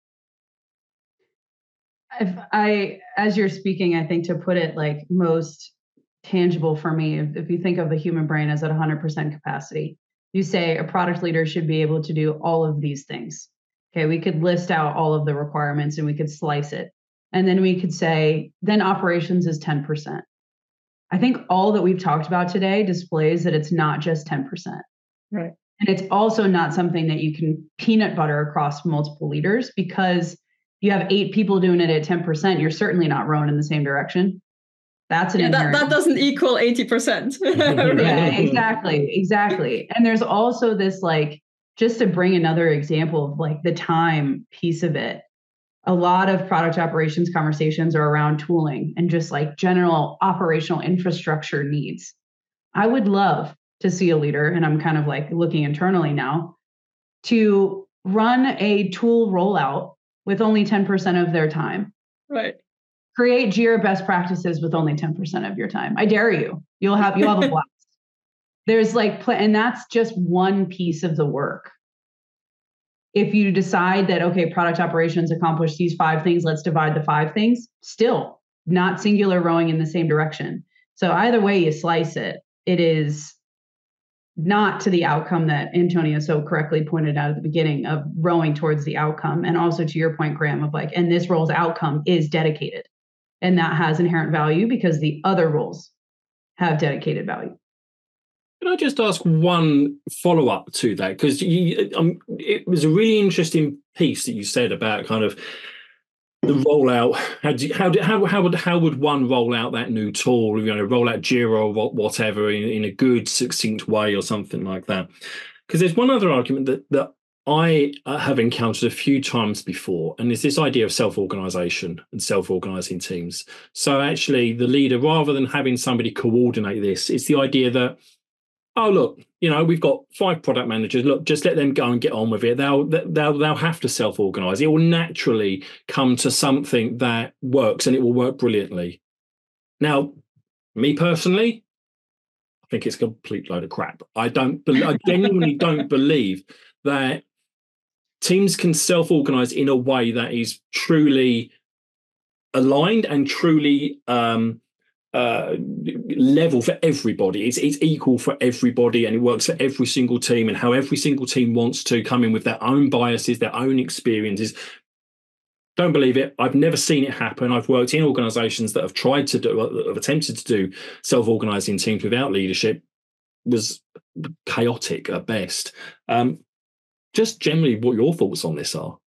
As you're speaking, I think to put it like most tangible for me, if you think of the human brain as at 100% capacity, you say a product leader should be able to do all of these things. Okay, we could list out all of the requirements and we could slice it. And then we could say, then operations is 10%. I think all that we've talked about today displays that it's not just 10%. Right. And it's also not something that you can peanut butter across multiple leaders, because you have 8 people doing it at 10%. You're certainly not rowing in the same direction. That's that doesn't equal 80%. Right? Yeah, exactly. And there's also this, like, just to bring another example of like the time piece of it. A lot of product operations conversations are around tooling and just like general operational infrastructure needs. I would love to see a leader, and I'm kind of like looking internally now, to run a tool rollout with only 10% of their time. Right. Create Jira best practices with only 10% of your time. I dare you. You'll have a blast. There's like, and that's just one piece of the work. If you decide that, okay, product operations accomplish these 5 things, let's divide the 5 things, still not singular rowing in the same direction. So either way you slice it, it is not to the outcome that Antonia so correctly pointed out at the beginning of rowing towards the outcome. And also to your point, Graham, of like, and this role's outcome is dedicated. And that has inherent value because the other roles have dedicated value. Can I just ask one follow-up to that? Because it was a really interesting piece that you said about kind of the rollout. How would one roll out that new tool? Roll out Jira or whatever in a good, succinct way or something like that. Because there's one other argument that I have encountered a few times before, and it's this idea of self-organization and self-organizing teams. So actually, the leader, rather than having somebody coordinate this, it's the idea that, oh, look, we've got 5 product managers. Look, just let them go and get on with it. They'll have to self-organize. It will naturally come to something that works, and it will work brilliantly. Now, me personally, I think it's a complete load of crap. I genuinely don't believe that teams can self-organize in a way that is truly aligned and truly level for everybody. It's equal for everybody, and it works for every single team, and how every single team wants to come in with their own biases, their own experiences. Don't believe it. I've never seen it happen. I've worked in organizations that have attempted to do self-organizing teams without leadership. It was chaotic at best. Just generally what your thoughts on this are.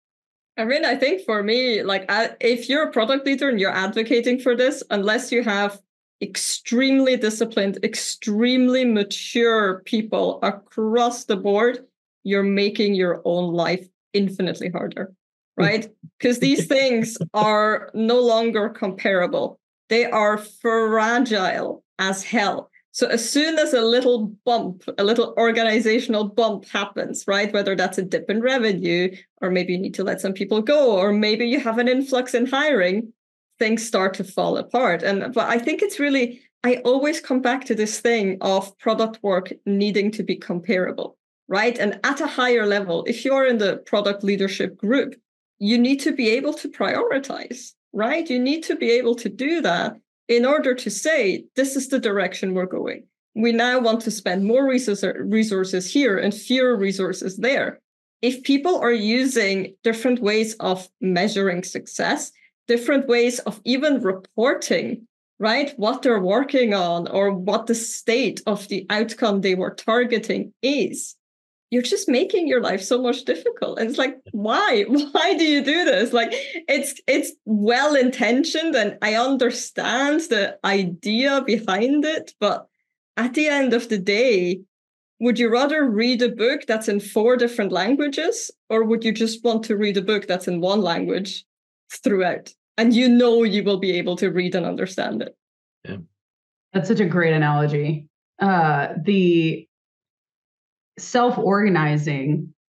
I mean, I think for me, like, if you're a product leader and you're advocating for this, unless you have extremely disciplined, extremely mature people across the board, you're making your own life infinitely harder, right? Because these things are no longer comparable. They are fragile as hell. So as soon as a little organizational bump happens, right, whether that's a dip in revenue, or maybe you need to let some people go, or maybe you have an influx in hiring, things start to fall apart. But I think it's really, I always come back to this thing of product work needing to be comparable, right? And at a higher level, if you're in the product leadership group, you need to be able to prioritize, right? You need to be able to do that in order to say, this is the direction we're going. We now want to spend more resources here and fewer resources there. If people are using different ways of measuring success, different ways of even reporting, right, what they're working on or what the state of the outcome they were targeting is, you're just making your life so much difficult. And it's like, why? Why do you do this? Like, it's well-intentioned, and I understand the idea behind it. But at the end of the day, would you rather read a book that's in 4 different languages, or would you just want to read a book that's in 1 language throughout? And you will be able to read and understand it. Yeah. That's such a great analogy. The self-organizing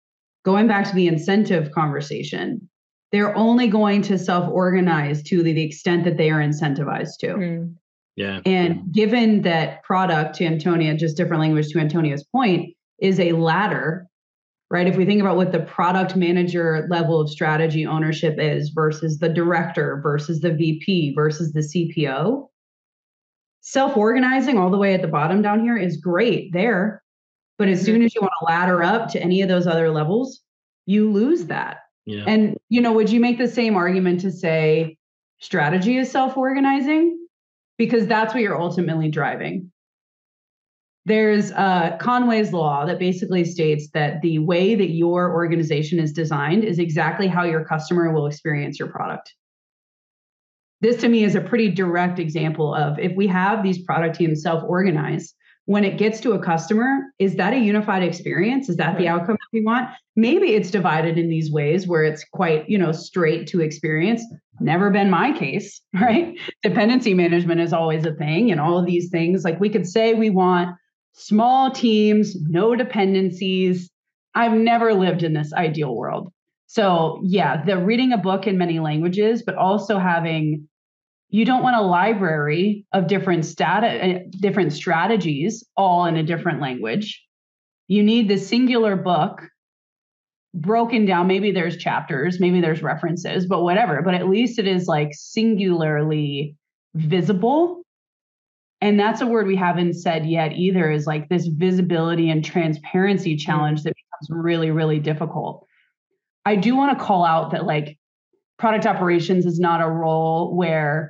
going back to the incentive conversation, they're only going to self-organize to the extent that they are incentivized to. Yeah. And given that product, to Antonia, just different language to Antonia's point, is a ladder, right? If we think about what the product manager level of strategy ownership is versus the director versus the VP versus the CPO, self-organizing all the way at the bottom down here is great there. But as soon as you want to ladder up to any of those other levels, you lose that. Yeah. And, would you make the same argument to say strategy is self-organizing? Because that's what you're ultimately driving. There's Conway's law that basically states that the way that your organization is designed is exactly how your customer will experience your product. This to me is a pretty direct example of, if we have these product teams self-organize, when it gets to a customer, is that a unified experience? Is that the outcome that we want? Maybe it's divided in these ways where it's quite, straight to experience. Never been my case, right? Dependency management is always a thing, and all of these things. Like, we could say we want small teams, no dependencies. I've never lived in this ideal world. So yeah, the reading a book in many languages, but also having, you don't want a library of different strategies all in a different language. You need the singular book broken down. Maybe there's chapters, maybe there's references, but whatever. But at least it is like singularly visible. And that's a word we haven't said yet either, is like this visibility and transparency challenge that becomes really, really difficult. I do want to call out that, like, product operations is not a role where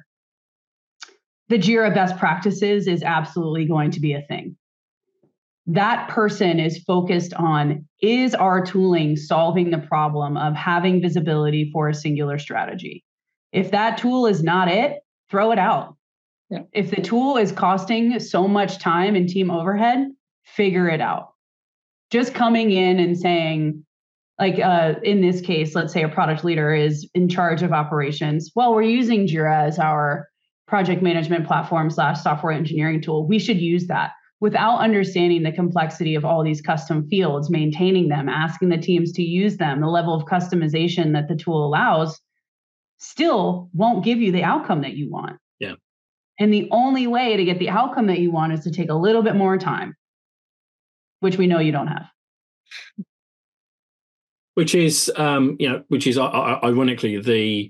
the Jira best practices is absolutely going to be a thing. That person is focused on, is our tooling solving the problem of having visibility for a singular strategy? If that tool is not it, throw it out. Yeah. If the tool is costing so much time and team overhead, figure it out. Just coming in and saying, like, in this case, let's say a product leader is in charge of operations. Well, we're using Jira as our project management platform / software engineering tool. We should use that, without understanding the complexity of all these custom fields, maintaining them, asking the teams to use them, the level of customization that the tool allows, still won't give you the outcome that you want. Yeah. And the only way to get the outcome that you want is to take a little bit more time, which we know you don't have. Which is, ironically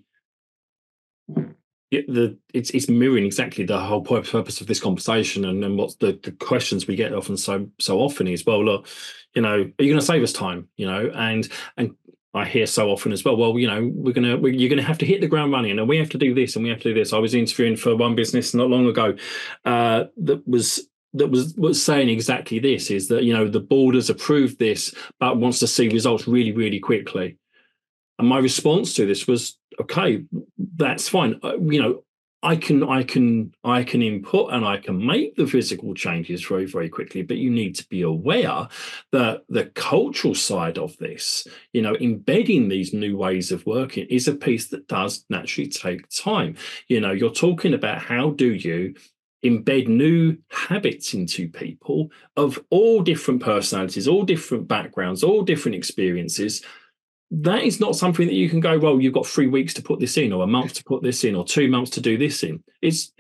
it's mirroring exactly the whole purpose of this conversation, and what's the questions we get often so often is, well, look, are you going to save us time? And I hear so often as well, well, you're going to have to hit the ground running, and we have to do this and we have to do this. I was interviewing for one business not long ago that was saying exactly this, is that, the board has approved this but wants to see results really, really quickly. And my response to this was, okay, that's fine. I can input and I can make the physical changes very, very quickly, but you need to be aware that the cultural side of this, embedding these new ways of working, is a piece that does naturally take time. You're talking about, how do you embed new habits into people of all different personalities, all different backgrounds, all different experiences. That is not something that you can go, well, you've got 3 weeks to put this in, or a month to put this in, or 2 months to do this in.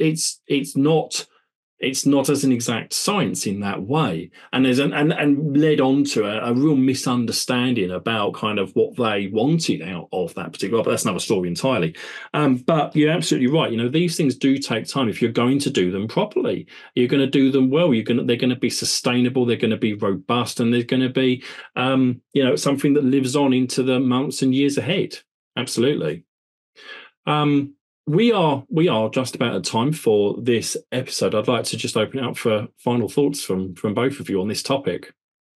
It's not as an exact science in that way, and there's and led on to a real misunderstanding about kind of what they wanted out of that particular. But that's another story entirely. But you're absolutely right. These things do take time. If you're going to do them properly, you're going to do them well. They're going to be sustainable. They're going to be robust, and they're going to be something that lives on into the months and years ahead. Absolutely. We are just about at time for this episode. I'd like to just open it up for final thoughts from both of you on this topic.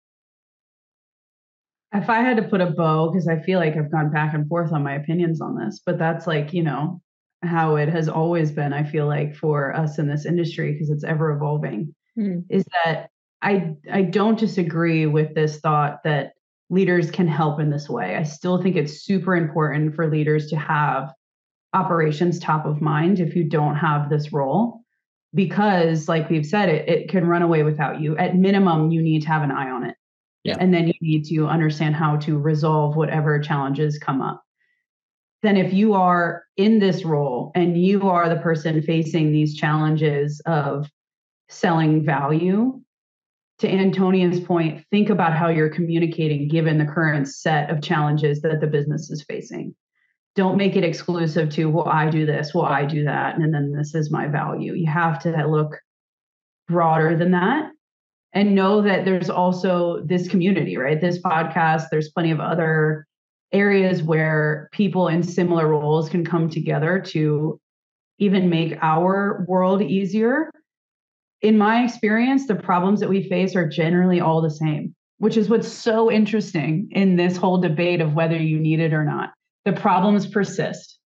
If I had to put a bow, because I feel like I've gone back and forth on my opinions on this, but that's like, how it has always been, I feel like, for us in this industry, because it's ever evolving, is that I don't disagree with this thought that leaders can help in this way. I still think it's super important for leaders to have operations top of mind if you don't have this role, because, like we've said, it can run away without you. At minimum, you need to have an eye on it. Yeah. And then you need to understand how to resolve whatever challenges come up. Then if you are in this role and you are the person facing these challenges of selling value, to Antonia's point, think about how you're communicating given the current set of challenges that the business is facing. Don't make it exclusive to, well, I do this, well, I do that, and then this is my value. You have to look broader than that and know that there's also this community, right? This podcast, there's plenty of other areas where people in similar roles can come together to even make our world easier. In my experience, the problems that we face are generally all the same, which is what's so interesting in this whole debate of whether you need it or not. The problems persist.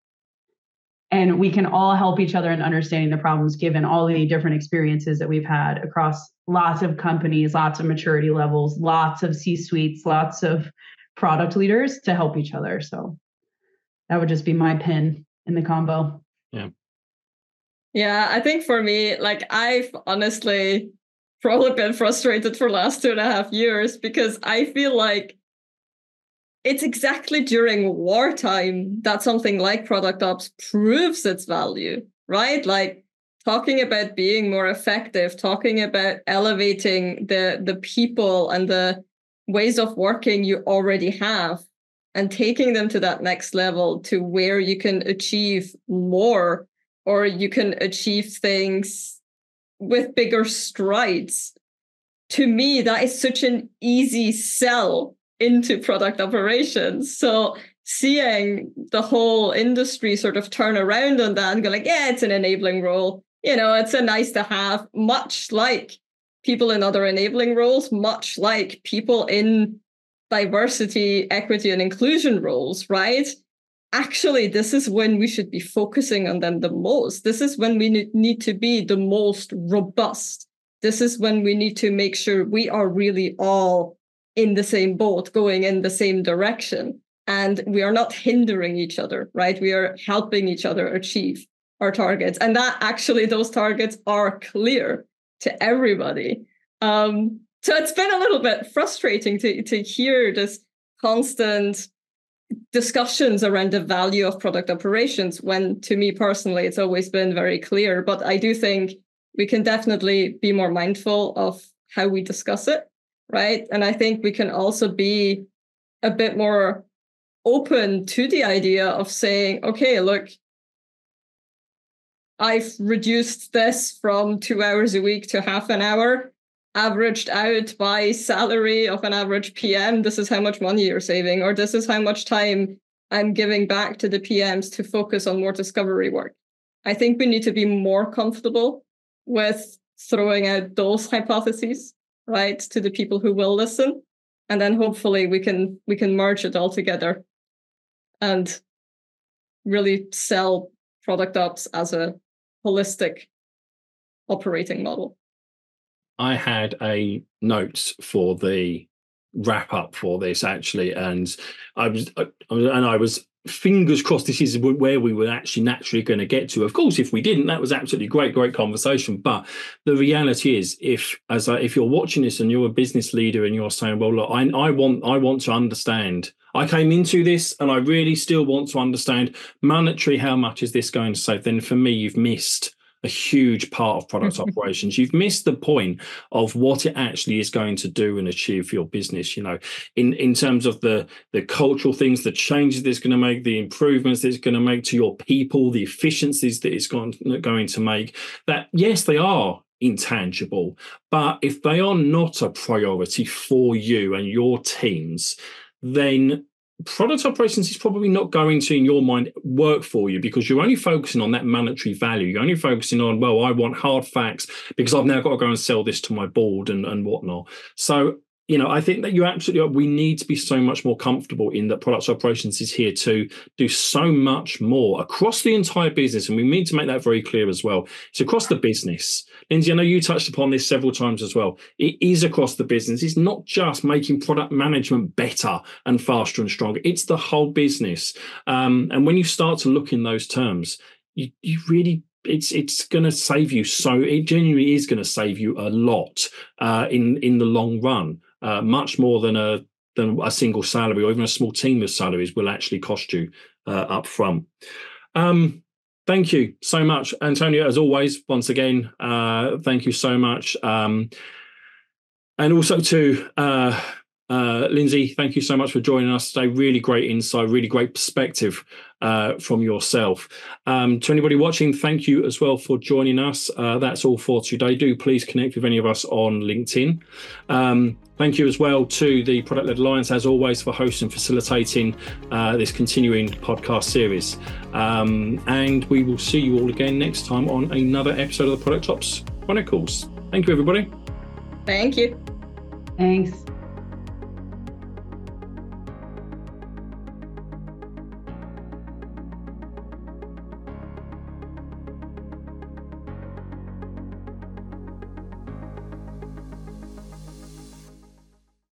And we can all help each other in understanding the problems given all the different experiences that we've had across lots of companies, lots of maturity levels, lots of C-suites, lots of product leaders to help each other. So that would just be my pin in the combo. Yeah. Yeah, I think for me, like I've honestly probably been frustrated for the last 2.5 years because I feel like it's exactly during wartime that something like Product Ops proves its value, right? Like talking about being more effective, talking about elevating the people and the ways of working you already have and taking them to that next level to where you can achieve more or you can achieve things with bigger strides. To me, that is such an easy sell into product operations. So seeing the whole industry sort of turn around on that and go like, yeah, it's an enabling role. You know, it's a nice to have, much like people in other enabling roles, much like people in diversity, equity, and inclusion roles, right? Actually, this is when we should be focusing on them the most. This is when we need to be the most robust. This is when we need to make sure we are really all in the same boat, going in the same direction. And we are not hindering each other, right? We are helping each other achieve our targets. And that actually, those targets are clear to everybody. So it's been a little bit frustrating to hear this constant discussions around the value of product operations when, to me personally, it's always been very clear. But I do think we can definitely be more mindful of how we discuss it, right? And I think we can also be a bit more open to the idea of saying, okay, look, I've reduced this from 2 hours a week to half an hour, averaged out by salary of an average PM. This is how much money you're saving, or this is how much time I'm giving back to the PMs to focus on more discovery work. I think we need to be more comfortable with throwing out those hypotheses, right, to the people who will listen. And then hopefully we can merge it all together and really sell Product Ops as a holistic operating model. I had a note for the wrap up for this actually, and I was fingers crossed this is where we were actually naturally going to get to. Of course, if we didn't, that was absolutely great conversation. But the reality is, if you're watching this and you're a business leader and you're saying, well, look, I want to understand. I came into this and I really still want to understand monetary, how much is this going to save? Then for me, you've missed a huge part of product operations. You've missed the point of what it actually is going to do and achieve for your business, you know, in terms of the cultural things, the changes that it's going to make, the improvements that it's going to make to your people, the efficiencies that it's going to make. That, yes, they are intangible, but if they are not a priority for you and your teams, then product operations is probably not going to, in your mind, work for you because you're only focusing on that monetary value. You're only focusing on, well, I want hard facts because I've now got to go and sell this to my board and whatnot. So, you know, I think that we need to be so much more comfortable in that product operations is here to do so much more across the entire business. And we need to make that very clear as well. It's across the business. Lindsay, I know you touched upon this several times as well. It is across the business. It's not just making product management better and faster and stronger. It's the whole business. And when you start to look in those terms, you really, it's going to save you. So it genuinely is going to save you a lot in the long run. much more than a single salary or even a small team of salaries will actually cost you up front. Thank you so much, Antonia, as always. Once again, thank you so much. And also to Lindsay, thank you so much for joining us today. Really great insight, really great perspective from yourself. To anybody watching, thank you as well for joining us. That's all for today. Do please connect with any of us on LinkedIn. Thank you as well to the Product Led Alliance, as always, for hosting and facilitating this continuing podcast series. And we will see you all again next time on another episode of the Product Ops Chronicles. Thank you, everybody. Thank you. Thanks.